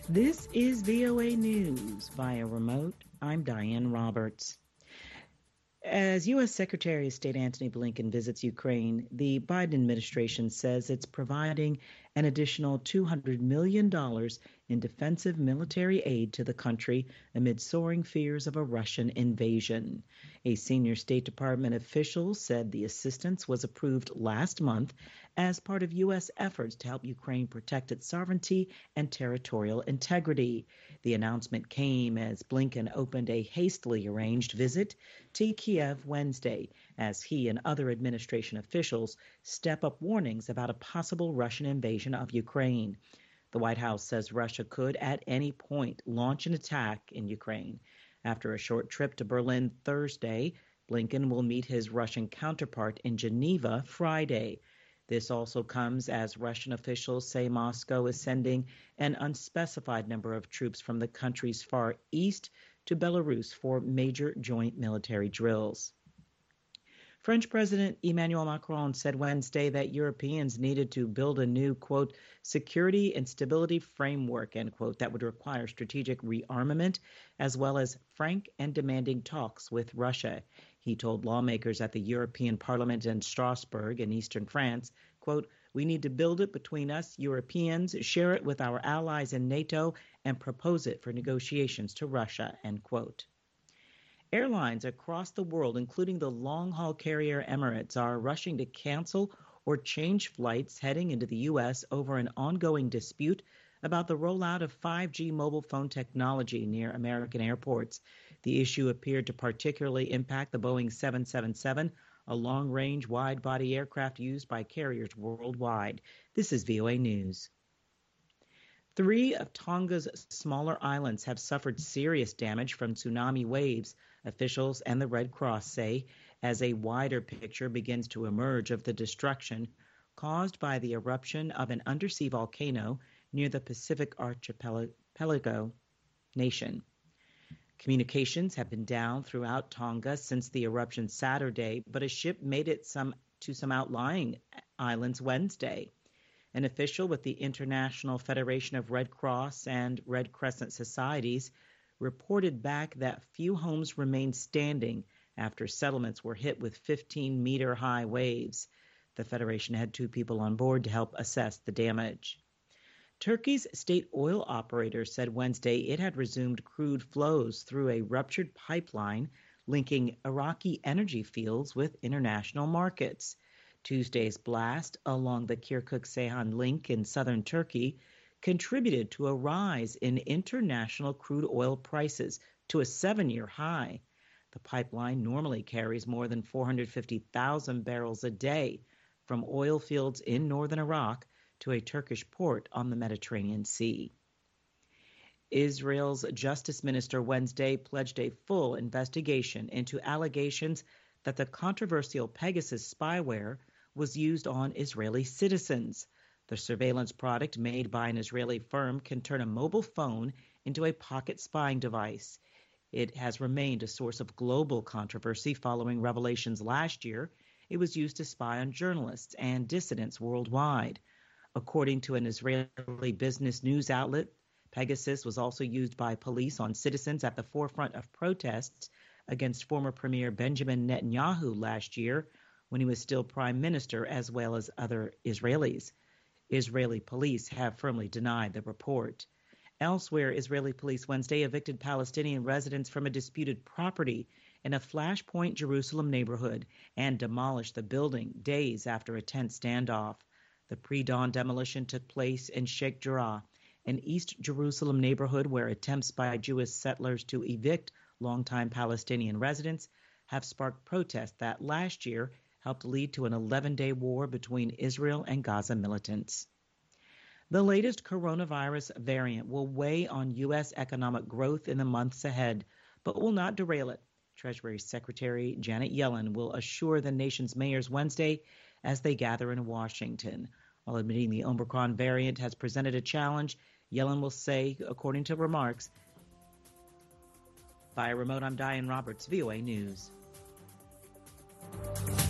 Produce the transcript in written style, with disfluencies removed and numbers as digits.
This is VOA News via remote. I'm Diane Roberts. As U.S. Secretary of State Antony Blinken visits Ukraine, the Biden administration says it's providing an additional $200 million in defensive military aid to the country amid soaring fears of a Russian invasion. A senior State Department official said the assistance was approved last month as part of U.S. efforts to help Ukraine protect its sovereignty and territorial integrity. The announcement came as Blinken opened a hastily arranged visit to Kiev Wednesday, as he and other administration officials step up warnings about a possible Russian invasion of Ukraine. The White House says Russia could at any point launch an attack in Ukraine. After a short trip to Berlin Thursday, Blinken will meet his Russian counterpart in Geneva Friday. This also comes as Russian officials say Moscow is sending an unspecified number of troops from the country's far east to Belarus for major joint military drills. French President Emmanuel Macron said Wednesday that Europeans needed to build a new, quote, security and stability framework, end quote, that would require strategic rearmament as well as frank and demanding talks with Russia. He told lawmakers at the European Parliament in Strasbourg in eastern France, quote, we need to build it between us Europeans, share it with our allies in NATO, and propose it for negotiations to Russia, end quote. Airlines across the world, including the long-haul carrier Emirates, are rushing to cancel or change flights heading into the U.S. over an ongoing dispute about the rollout of 5G mobile phone technology near American airports. The issue appeared to particularly impact the Boeing 777, a long-range, wide-body aircraft used by carriers worldwide. This is VOA News. 3 of Tonga's smaller islands have suffered serious damage from tsunami waves, officials and the Red Cross say, as a wider picture begins to emerge of the destruction caused by the eruption of an undersea volcano near the Pacific archipelago nation. Communications have been down throughout Tonga since the eruption Saturday, but a ship made it to some outlying islands Wednesday. An official with the International Federation of Red Cross and Red Crescent Societies reported back that few homes remained standing after settlements were hit with 15-meter-high waves. The Federation had 2 people on board to help assess the damage. Turkey's state oil operator said Wednesday it had resumed crude flows through a ruptured pipeline linking Iraqi energy fields with international markets. Tuesday's blast along the Kirkuk-Ceyhan link in southern Turkey contributed to a rise in international crude oil prices to a 7-year high. The pipeline normally carries more than 450,000 barrels a day from oil fields in northern Iraq to a Turkish port on the Mediterranean Sea. Israel's Justice Minister Wednesday pledged a full investigation into allegations that the controversial Pegasus spyware was used on Israeli citizens. The surveillance product made by an Israeli firm can turn a mobile phone into a pocket spying device. It has remained a source of global controversy following revelations last year. It was used to spy on journalists and dissidents worldwide. According to an Israeli business news outlet, Pegasus was also used by police on citizens at the forefront of protests against former Premier Benjamin Netanyahu last year when he was still prime minister, as well as other Israelis. Israeli police have firmly denied the report. Elsewhere, Israeli police Wednesday evicted Palestinian residents from a disputed property in a Flashpoint Jerusalem neighborhood and demolished the building days after a tense standoff. The pre-dawn demolition took place in Sheikh Jarrah, an East Jerusalem neighborhood where attempts by Jewish settlers to evict longtime Palestinian residents have sparked protests that last year helped lead to an 11-day war between Israel and Gaza militants. The latest coronavirus variant will weigh on U.S. economic growth in the months ahead, but will not derail it. Treasury Secretary Janet Yellen will assure the nation's mayors Wednesday as they gather in Washington. While admitting the Omicron variant has presented a challenge, Yellen will say, according to remarks, via remote, I'm Diane Roberts, VOA News.